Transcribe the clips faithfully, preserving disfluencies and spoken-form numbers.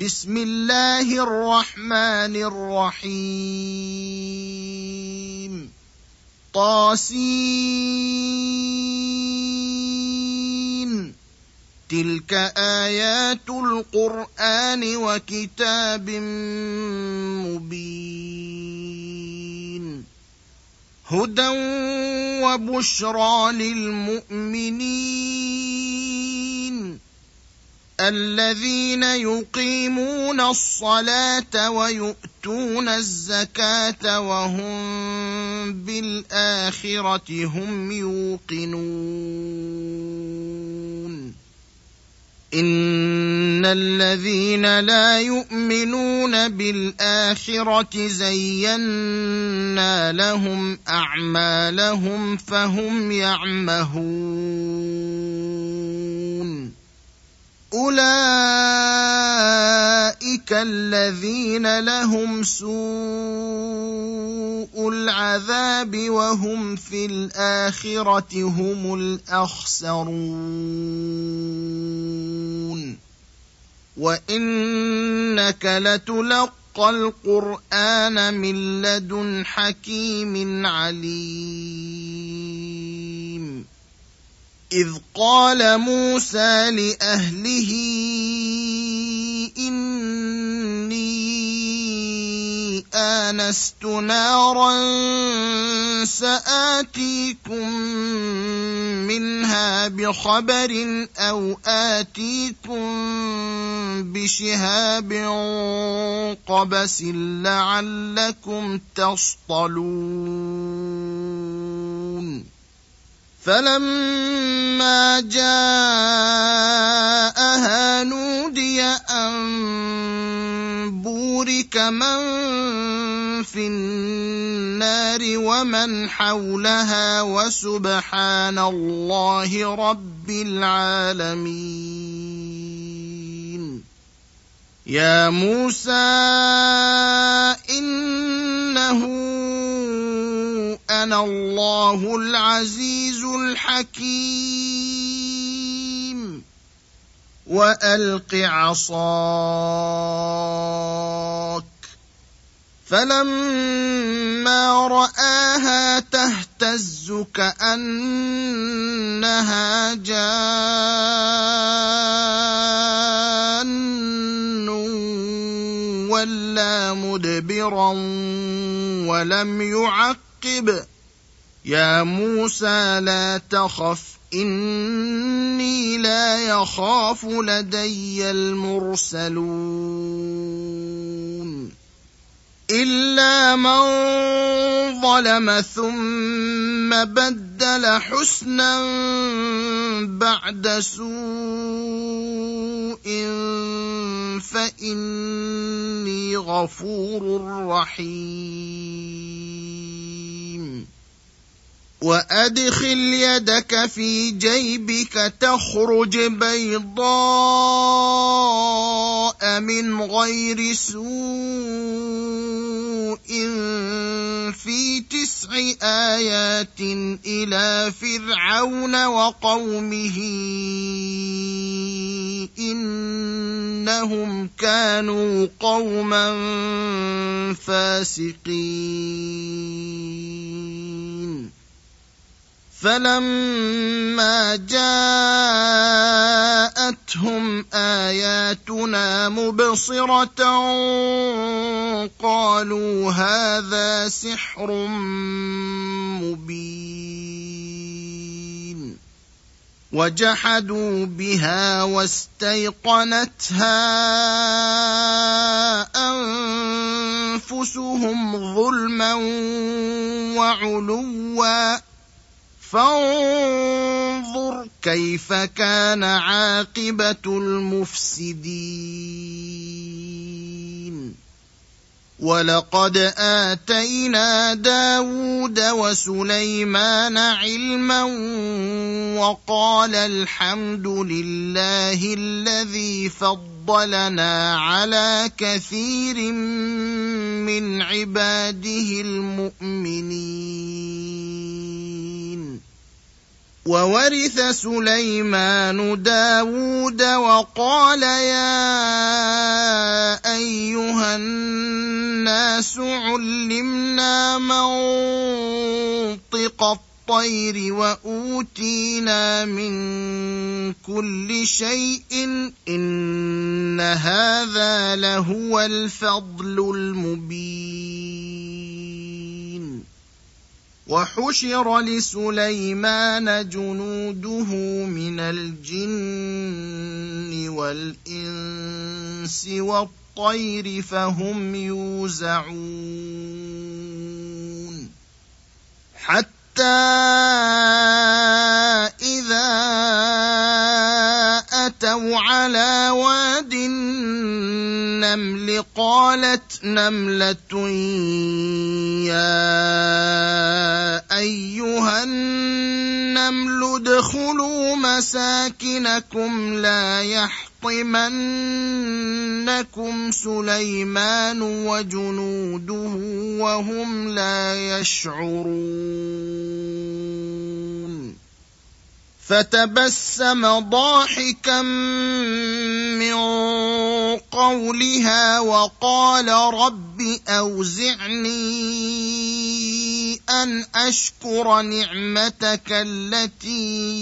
بسم الله الرحمن الرحيم طاسين تلك آيات القرآن وكتاب مبين هدى وبشرى للمؤمنين الذين يقيمون الصلاة ويؤتون الزكاة وهم بالآخرة هم يوقنون إن الذين لا يؤمنون بالآخرة زينا لهم أعمالهم فهم يعمهون أولئك الذين لهم سوء العذاب وهم في الآخرة هم الأخسرون وإنك لتلقى القرآن من لدن حكيم عليم إذ قال موسى لأهله إني آنست نارا سآتيكم منها بخبر أو آتيكم بشهاب قبس لعلكم تصطلون فلما جاءها نودي أن بورك من في النار ومن حولها وسبحان الله رب العالمين يا موسى إنه أنا الله العزيز الحكيم وألق عصاك فلما رآها تهتز كأنها جان ولا مدبرا ولم يعقب يا موسى لا تخف إني لا يخاف لدي المرسلون إلا من ظلم ثم بدل حسنا بعد سوء فإني غفور رحيم وأدخل يدك في جيبك تخرج بيضاء من غير سوء في تسع آيات إلى فرعون وقومه إنهم كانوا قوما فاسقين فلما جاءتهم آياتنا مبصرة قالوا هذا سحر مبين وجحدوا بها واستيقنتها أنفسهم ظلما وعلوا فانظر كيف كان عاقبة المفسدين ولقد آتينا داود وسليمان علما وقال الحمد لله الذي فضلنا على كثير من عباده المؤمنين وورث سليمان داود وقال يا الناس علمنا منطق الطير وأوتينا من كل شيء إن هذا لهو الفضل المبين. وحشر لسليمان جنوده من الجن والإنس والطير فهم يوزعون حتى إذا أتوا على واد النمل قالت نملة يا أيها النمل ادخلوا مساكنكم لا يحطمنكم سليمان وجنوده وهم لا يشعرون. فتبسم ضاحكا من قولها وقال رب أوزعني أن أشكر نعمتك التي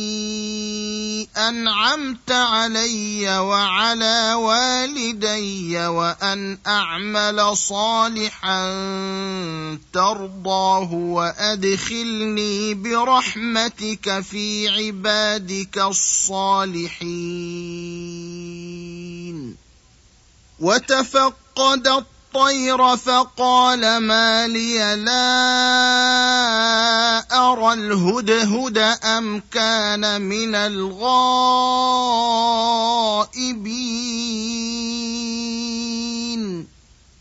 أنعمت علي وعلى والدي وأن أعمل صالحا ترضاه وأدخلني برحمتك في عبادك الصالحين. وتفقد الطير فقال ما لي لا أرى الهدهد أم كان من الغائبين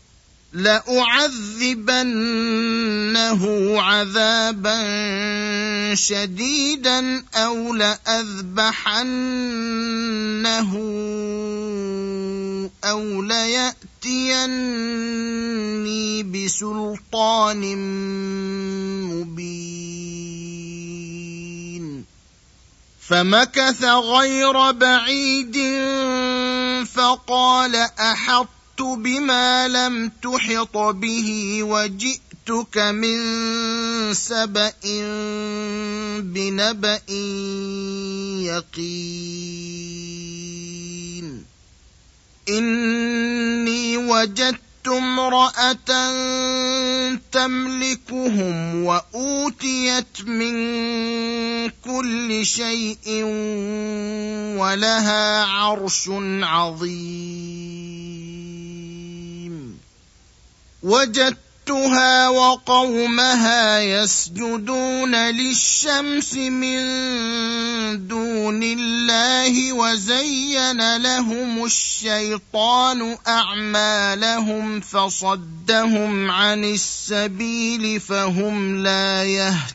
لأعذبنه عذابا شديدا أو لأذبحنه أو ليأتيني بسلطان مبين. فمكث غير بعيد فقال أحط بما لم تحط به وجئتك من سبأ بنبأ يقين. إني وجدت امرأة تملكهم وأوتيت من كل شيء ولها عرش عظيم. وجدتها وقومها يسجدون للشمس من دون الله وزين لهم الشيطان أعمالهم فصدهم عن السبيل فهم لا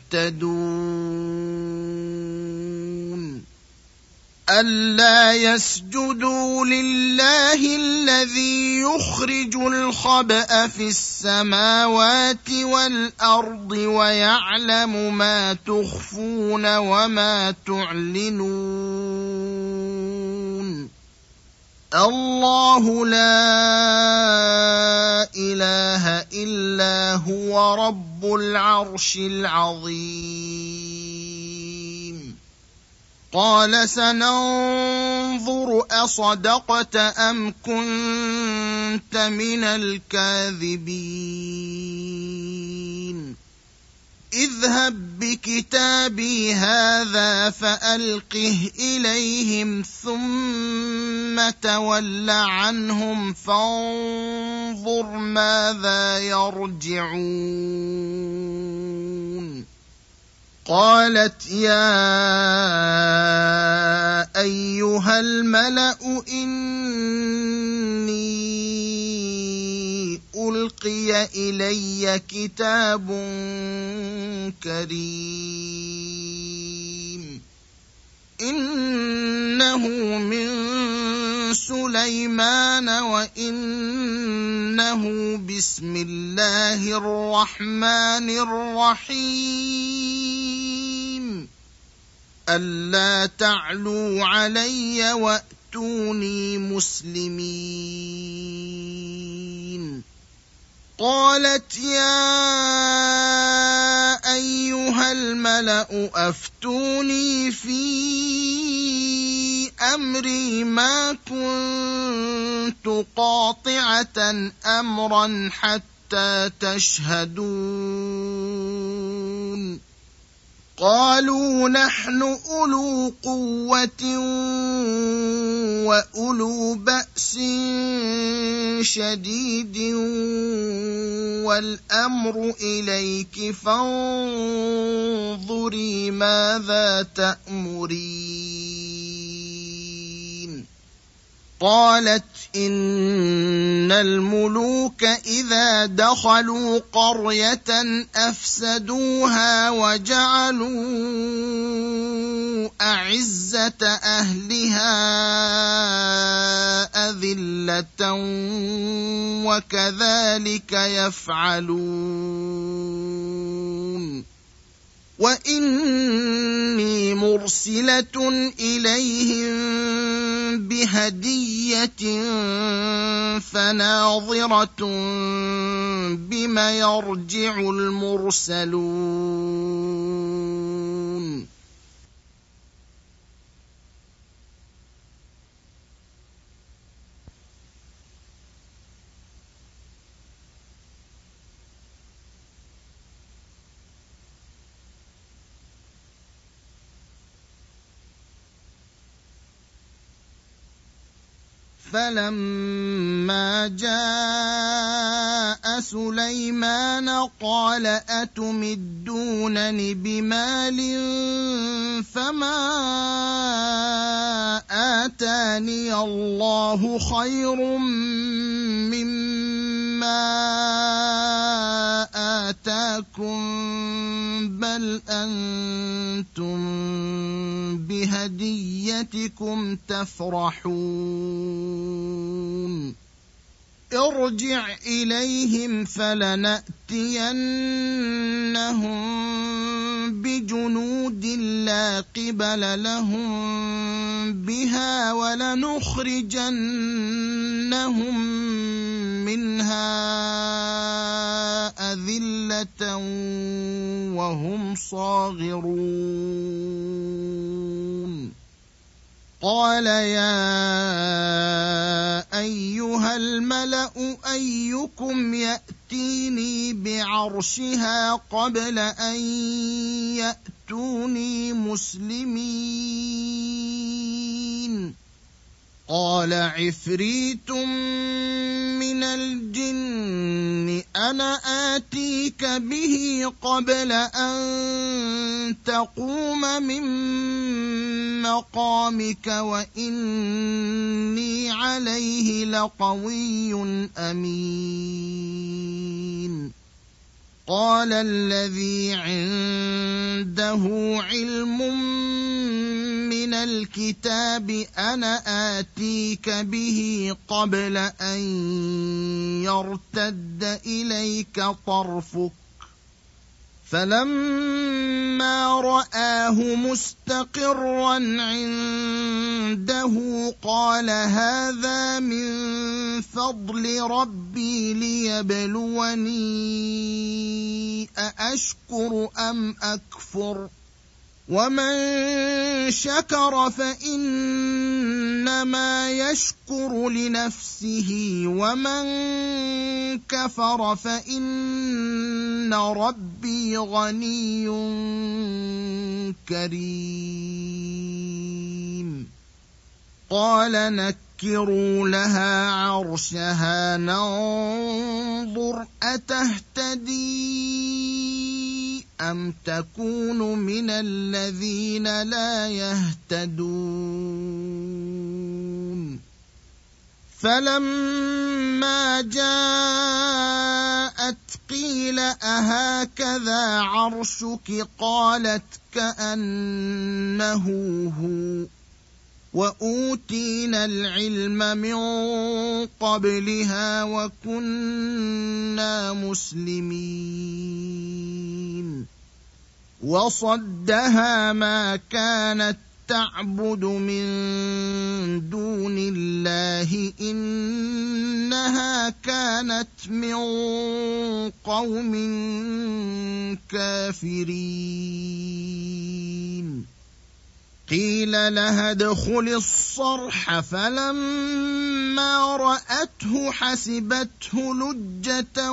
يهتدون. ألا يسجدوا لله الذي يخرج الخبأ في السماوات والأرض ويعلم ما تخفون وما تعلنون. الله لا إله إلا هو رب العرش العظيم. قال سننظر أصدقت أم كنت من الكاذبين. اذهب بكتابي هذا فألقه إليهم ثم تول عنهم فانظر ماذا يرجعون. قالت يا أيها الملأ إني ألقي إلي كتاب كريم إنه من سليمان وإنه بسم الله الرحمن الرحيم ألا تعلوا علي وأتوني مسلمين. قالت يا أيها الملأ أفتوني في أمري ما كنت قاطعة أمرا حتى تشهدون قالوا نحن أولو قوة وأولو بأس شديد والأمر إليك فانظري ماذا تأمرين قالت إن الملوك إذا دخلوا قرية أفسدوها وجعلوا أعزة أهلها أذلة وكذلك يفعلون وإني مرسلة إليهم بهدية فناظرة بما يرجع المرسلون فلما جاء سليمان قال أتمدونني بمال فما آتاني الله خير مما آتاكم بل أنتم بهديتكم تفرحون ارجع إليهم فلنأتينهم بجنود لا قبل لهم بها ولنخرجنهم منها أذلة وهم صاغرون قال يا أيها الملأ أيكم يأتيني بعرشها قبل أن يأتوني مسلمين قال عفريت من الجن أنا آتيك به قبل أن تقوم من مقامك وإني عليه لقوي أمين قال الذي عنده علم من الكتاب أنا آتيك به قبل أن يرتد إليك طرفك فلما رآه مستقرا عنده قال هذا من فضل ربي ليبلوني أأشكر أم أكفر ومن شكر فإنما يشكر لنفسه ومن كفر فإن ربي غني كريم قال نكروا لها عرشها ننظر أتهتدي أم تكون من الذين لا يهتدون فلما جاءت قيل أهكذا عرشك قالت كأنه هو وأوتينا العلم من قبلها وكنا مسلمين وصدها ما كانت تعبد من دون الله إنها إنها كانت من قوم كافرين. قيل لها ادخل الصرح فلما رأته حسبته لجة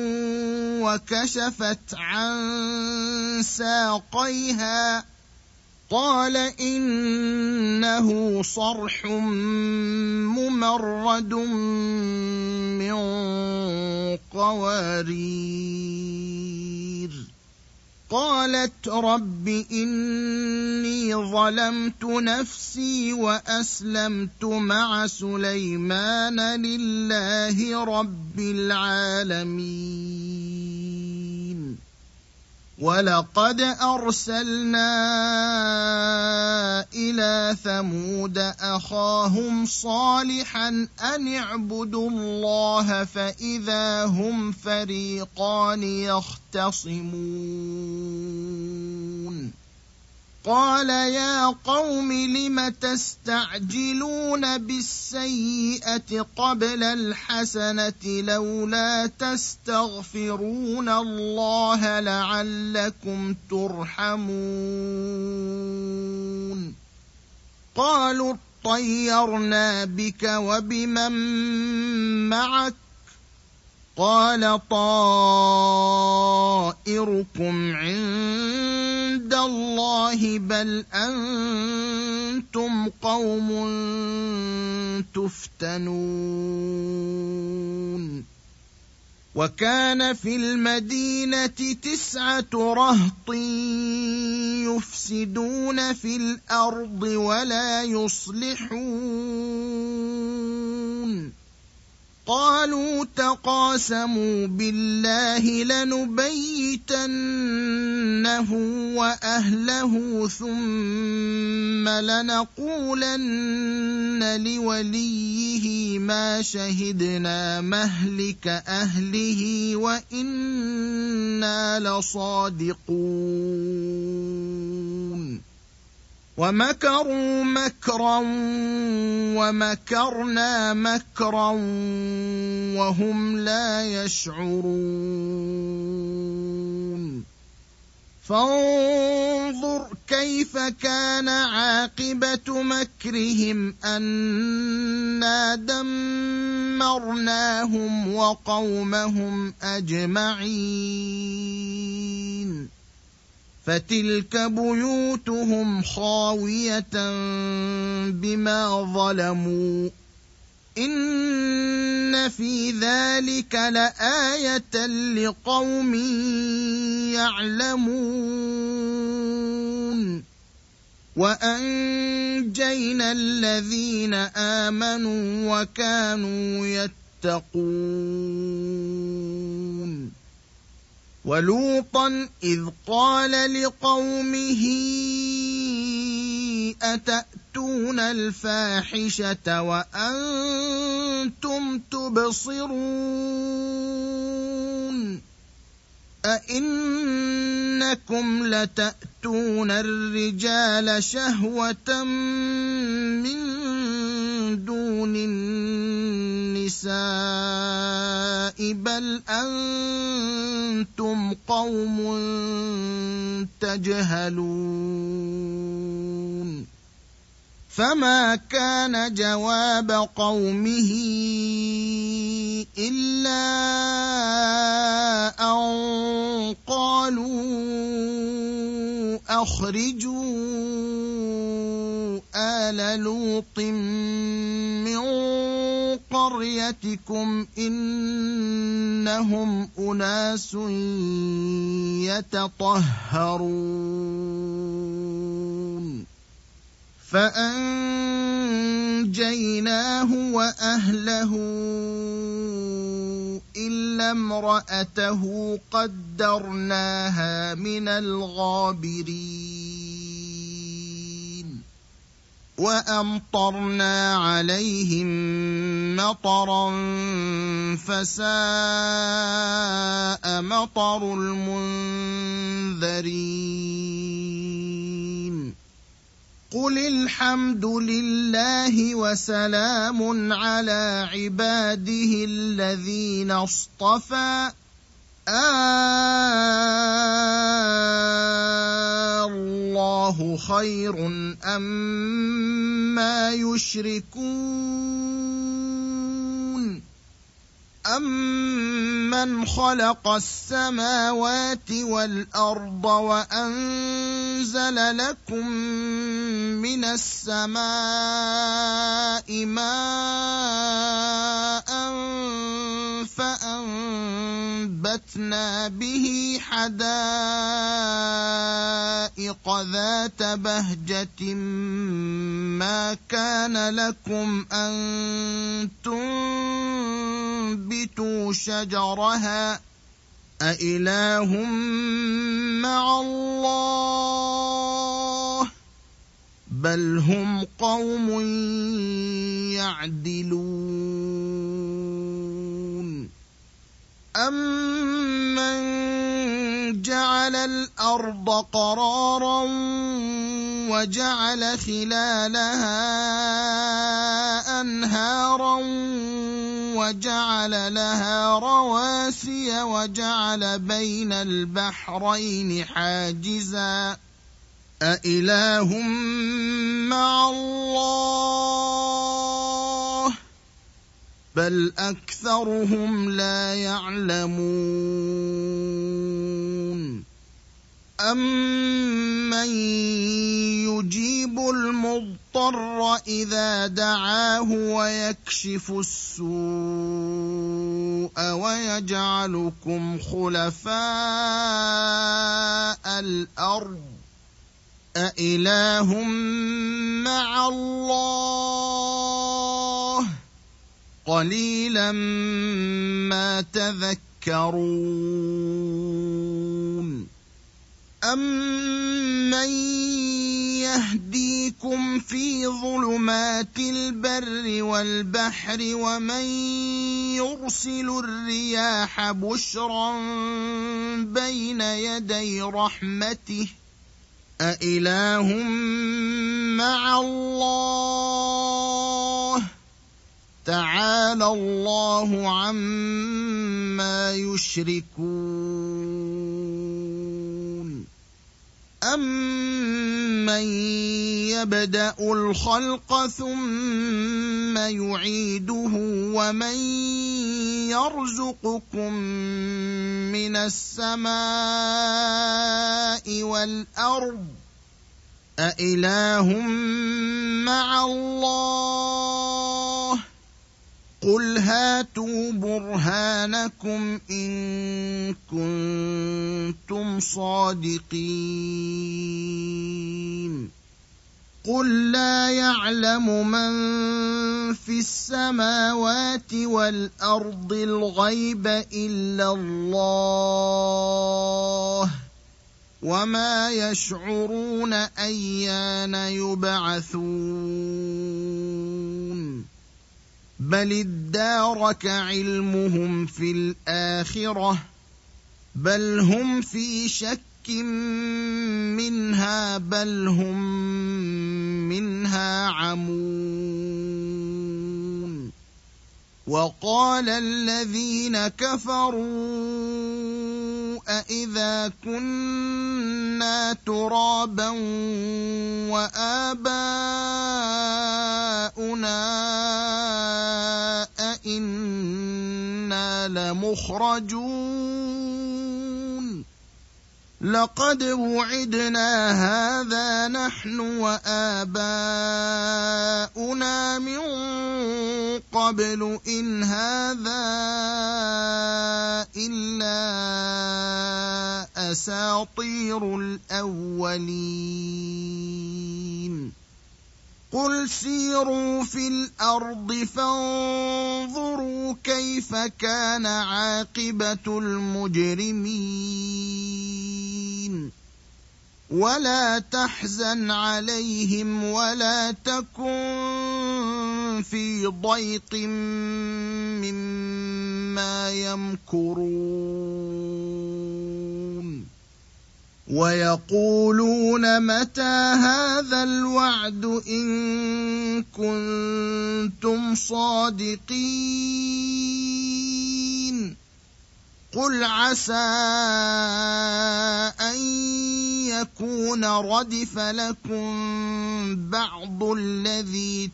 وكشفت عن ساقيها قال إنه صرح ممرد من قوارير. قالت رب إني ظلمت نفسي وأسلمت مع سليمان لله رب العالمين. ولقد أرسلنا إلى ثمود أخاهم صالحا أن اعبدوا الله فإذا هم فريقان يختصمون. قال يا قوم لم تستعجلون بالسيئة قبل الحسنة لولا تستغفرون الله لعلكم ترحمون. قالوا اطيرنا بك وبمن معك قال طائركم عند الله بل أنتم قوم تفتنون. وكان في المدينة تسعة رهط يفسدون في الأرض ولا يصلحون. قالوا تقاسموا بالله لنبيتنه وأهله ثم لنقولن لوليه ما شهدنا مهلك أهله وإنا لصادقون. ومكروا مكرا ومكرنا مكرا وهم لا يشعرون. فانظر كيف كان عاقبة مكرهم أنا دمرناهم وقومهم أجمعين. فتلك بيوتهم خاوية بما ظلموا إن في ذلك لآية لقوم يعلمون. وأنجينا الذين آمنوا وكانوا يتقون. ولوطا إذ قال لقومه أتأتون الفاحشة وأنتم تبصرون أئنكم لتأتون الرجال شهوة من دون النساء بل أنتم قوم تجهلون. فما كان جواب قومه إلا أن قالوا أخرجوا آل لوط من قريتكم إنهم أناس يتطهرون. فأنجيناه وأهله إلا امرأته قدرناها من الغابرين. وأمطرنا عليهم مطرا فساء مطر المنذرين. قل الحمد لله وسلام على عباده الذين اصطفى الله خير أما يشركون أمن خلق السماوات والأرض وأنزل لكم من السماء ماء فأنبتنا به حدائق ذات بهجة ما كان لكم أن تنبتوا شجرها أإله مع الله بل هم قوم يعدلون أمن جعل الأرض قرارا وجعل خلالها أنهارا وجعل لها رواسي وجعل بين البحرين حاجزا أإله مع الله بل أكثرهم لا يعلمون أمن يجيب المضطر إذا دعاه ويكشف السوء ويجعلكم خلفاء الأرض أإله مع الله قليلا ما تذكرون أمن يهديكم في ظلمات البر والبحر ومن يرسل الرياح بشرا بين يدي رحمته أإله مع الله تعالى الله عما يشركون أمن يبدأ الخلق ثم يعيده ومن يرزقكم من السماء والأرض أإله مع الله قل هاتوا برهانكم إن كنتم صادقين قل لا يعلم من في السماوات والأرض الغيب إلا الله وما يشعرون أيان يبعثون بل ادارك علمهم في الآخرة بل هم في شك منها بل هم منها عمون وقال الذين كفروا أإذا كنا ترابا وآباؤنا أإنا لمخرجون لقد وعدنا هذا نحن وآباؤنا من قبل إن هذا إلا أساطير الأولين قل سيروا في الأرض فانظروا كيف كان عاقبة المجرمين ولا تحزن عليهم ولا تكن في ضيق مما يمكرون ويقولون متى هذا الوعد إن كنتم صادقين قل عسى أن يكون ردف لكم بعض الذي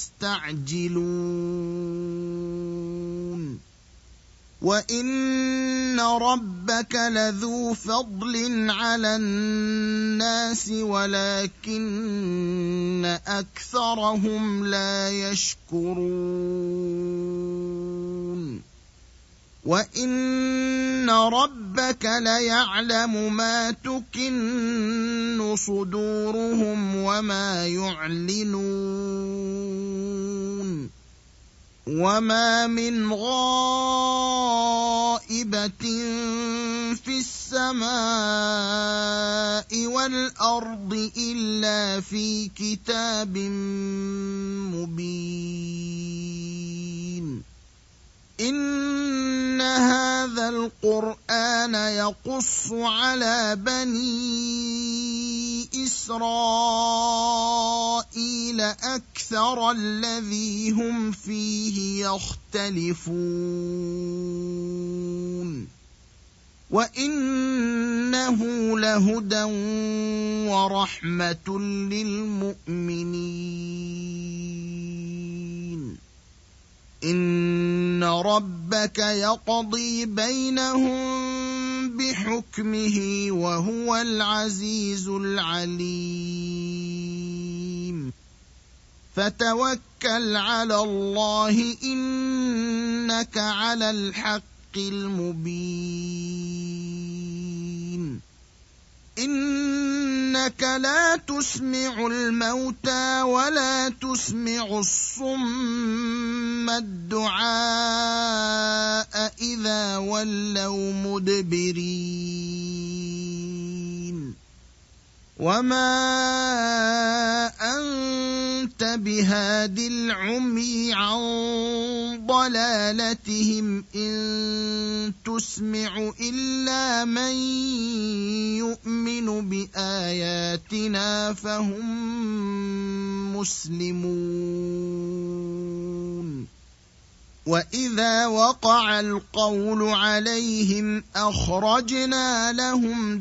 تستعجلون وإن ربك لذو فضل على الناس ولكن أكثرهم لا يشكرون وإن ربك ليعلم ما تكن صدورهم وما يعلنون وما من غائبة في السماء والأرض إلا في كتاب مبين إن هذا القرآن يقص على بني إسرائيل أكثر الذي هم فيه يختلفون وإنه لهدى ورحمة للمؤمنين إن ربك يقضي بينهم بحكمه وهو العزيز العليم فتوكل على الله إنك على الحق المبين إنك لا تسمع الموتى ولا تسمع الصم الدعاء إذا ولوا مدبرين وما أنت بهاد العمي عن ضلالتهم إن تسمع إلا من يؤمن بآياتنا فهم مسلمون وإذا وقع القول عليهم أخرجنا لهم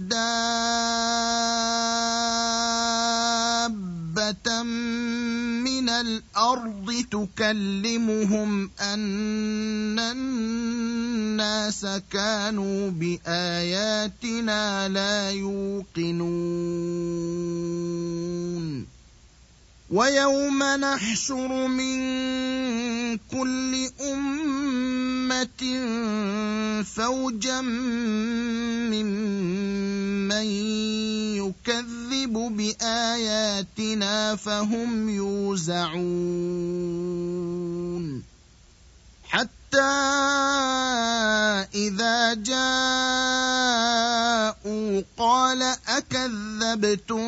دابة من الأرض تكلمهم أن الناس كانوا بآياتنا لا يوقنون ويوم نحشر من كل أمة فوجا ممن يكذب بآياتنا فهم يوزعون حتى إذا جاءوا قال أكذبتم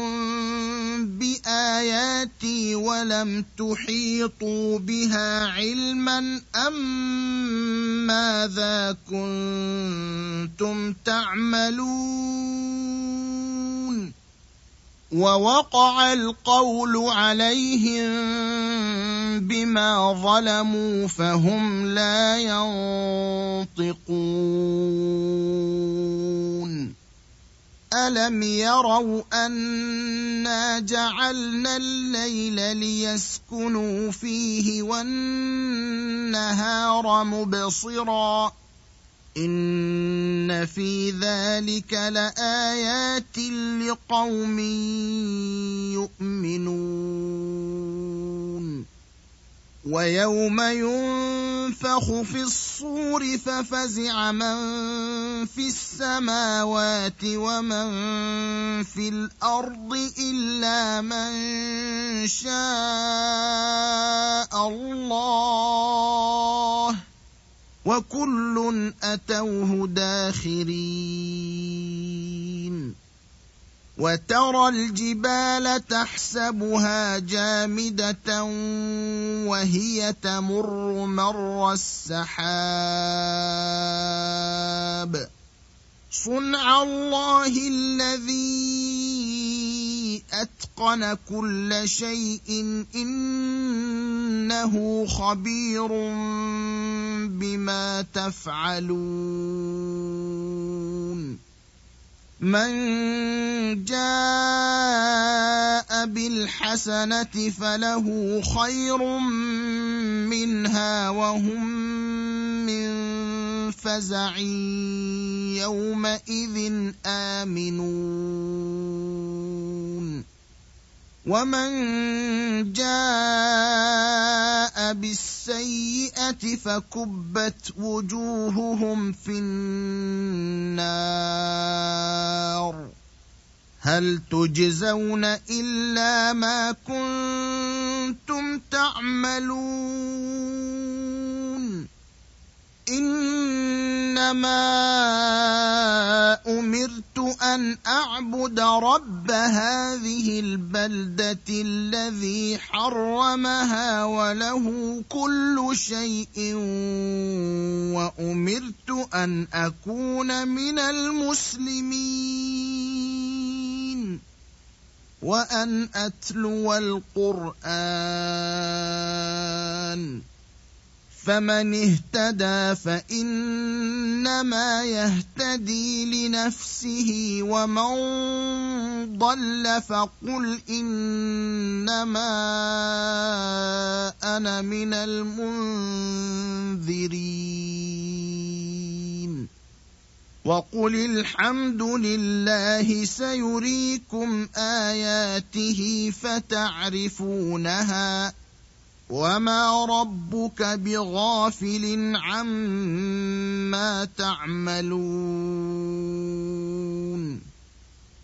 بآياتي ولم تحيطوا بها علما أم ماذا كنتم تعملون ووقع القول عليهم بما ظلموا فهم لا ينطقون ألم يروا أنا جعلنا الليل ليسكنوا فيه والنهار مبصرا إن في ذلك لآيات لقوم يؤمنون ويوم ينفخ في الصور ففزع من في السماوات ومن في الأرض إلا من شاء الله وكل أتوه داخرين وترى الجبال تحسبها جامدة وهي تمر مر السحاب صنع الله الذي أتقن كل شيء إنه خبير بما تفعلون من جاء بالحسنة فله خير منها وهم من فزع يومئذ آمنون ومن جاء بالسيئة فكبت وجوههم في النار هل تجزون إلا ما كنتم تعملون إنما أمرت أن أعبد رب هذه البلدة الذي حرمها وله كل شيء وأمرت أن أكون من المسلمين وأن أتلو القرآن فمن اهتدى فإنما يهتدي لنفسه ومن ضل فقل إنما أنا من المنذرين وقل الحمد لله سيريكم آياته فتعرفونها وما ربك بغافل عما تعملون